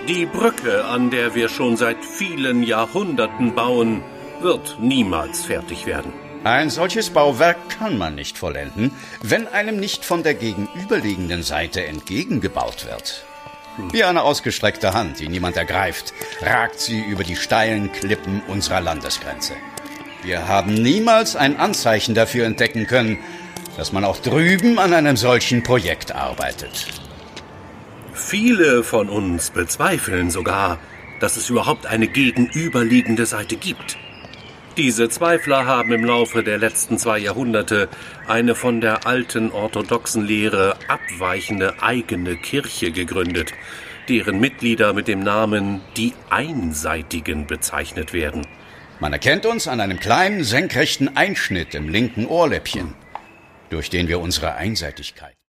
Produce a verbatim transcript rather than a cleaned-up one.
Die Brücke, an der wir schon seit vielen Jahrhunderten bauen, wird niemals fertig werden. Ein solches Bauwerk kann man nicht vollenden, wenn einem nicht von der gegenüberliegenden Seite entgegengebaut wird. Wie eine ausgestreckte Hand, die niemand ergreift, ragt sie über die steilen Klippen unserer Landesgrenze. Wir haben niemals ein Anzeichen dafür entdecken können, dass man auch drüben an einem solchen Projekt arbeitet. Viele von uns bezweifeln sogar, dass es überhaupt eine gegenüberliegende Seite gibt. Diese Zweifler haben im Laufe der letzten zwei Jahrhunderte eine von der alten orthodoxen Lehre abweichende eigene Kirche gegründet, deren Mitglieder mit dem Namen die Einseitigen bezeichnet werden. Man erkennt uns an einem kleinen senkrechten Einschnitt im linken Ohrläppchen, durch den wir unsere Einseitigkeit